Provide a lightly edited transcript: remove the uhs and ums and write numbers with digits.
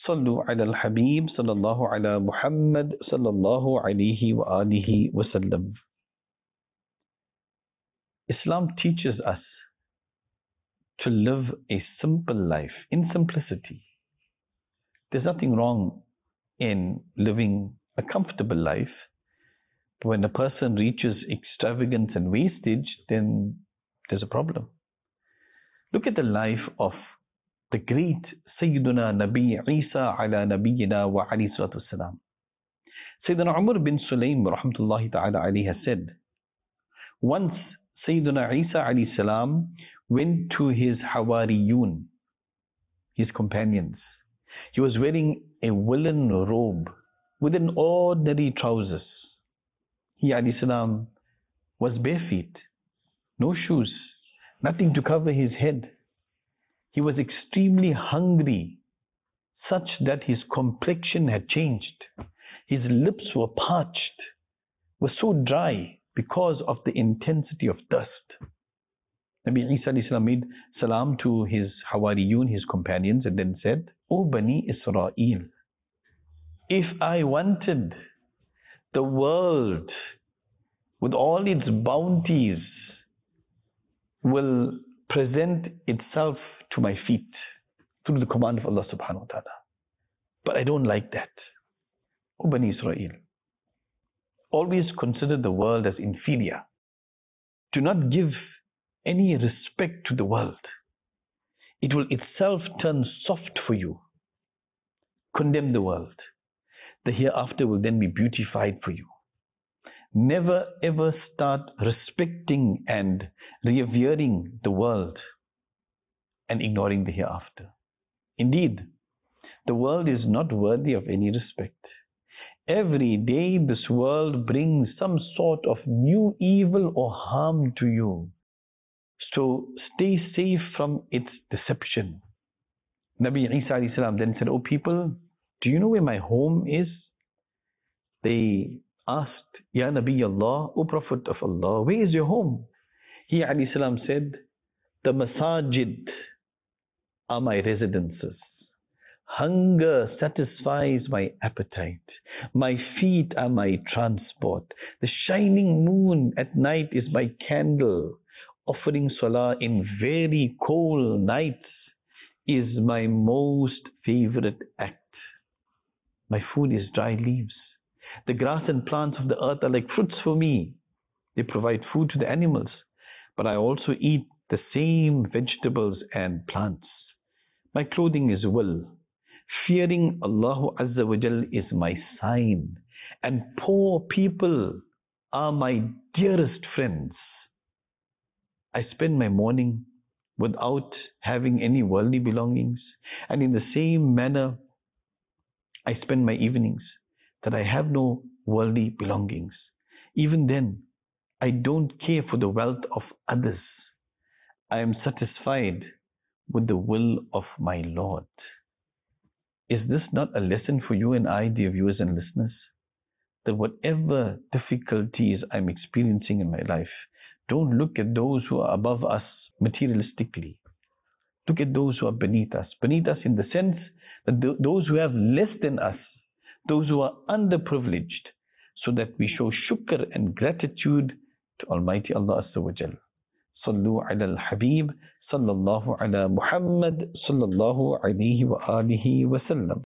صلوا على الحبيب صلى الله على محمد صلى الله عليه وآله وسلم. Islam teaches us to live a simple life in simplicity. There's nothing wrong in living a comfortable life. But when a person reaches extravagance and wastage, then there's a problem. Look at the life of the great Sayyiduna Nabi Isa ala Nabiyina wa alayhi salatu wasalam. Sayyidina Umar bin Sulaym rahmatullahi ta'ala alayhi has said, once Sayyiduna Isa alayhi salam went to his Hawariyun, his companions. He was wearing a woolen robe with an ordinary trousers. He alayhi salam was bare feet, no shoes, nothing to cover his head. He was extremely hungry, such that his complexion had changed. His lips were parched, were so dry because of the intensity of thirst. Nabi Isa alayhi salam made salam to his Hawariyun, his companions, and then said, O Bani Israel, if I wanted the world with all its bounties will present itself to my feet through the command of Allah subhanahu wa ta'ala. But I don't like that. O Bani Israel, always consider the world as inferior. Do not give any respect to the world. It will itself turn soft for you. Condemn the world. The hereafter will then be beautified for you. Never ever start respecting and revering the world and ignoring the hereafter. Indeed, the world is not worthy of any respect. Every day this world brings some sort of new evil or harm to you. So stay safe from its deception. Nabi Isa alayhi salam then said, O people, do you know where my home is? They asked, Ya Nabi Allah, O Prophet of Allah, where is your home? He alayhi salam said, the masajid are my residences. Hunger satisfies my appetite. My feet are my transport. The shining moon at night is my candle. Offering salah in very cold nights is my most favorite act. My food is dry leaves. The grass and plants of the earth are like fruits for me. They provide food to the animals, but I also eat the same vegetables and plants. My clothing is wool. Fearing Allah Azza wa Jal is my sign, and poor people are my dearest friends. I spend my morning without having any worldly belongings, and in the same manner I spend my evenings, that I have no worldly belongings. Even then, I don't care for the wealth of others. I am satisfied with the will of my Lord. Is this not a lesson for you and I, dear viewers and listeners? That whatever difficulties I'm experiencing in my life, don't look at those who are above us materialistically. Look at those who are beneath us. Beneath us in the sense that those who have less than us, those who are underprivileged, so that we show shukr and gratitude to Almighty Allah Azza wa Jal. Sallu ala al-Habib, sallallahu ala Muhammad, sallallahu alayhi wa alihi wa sallam.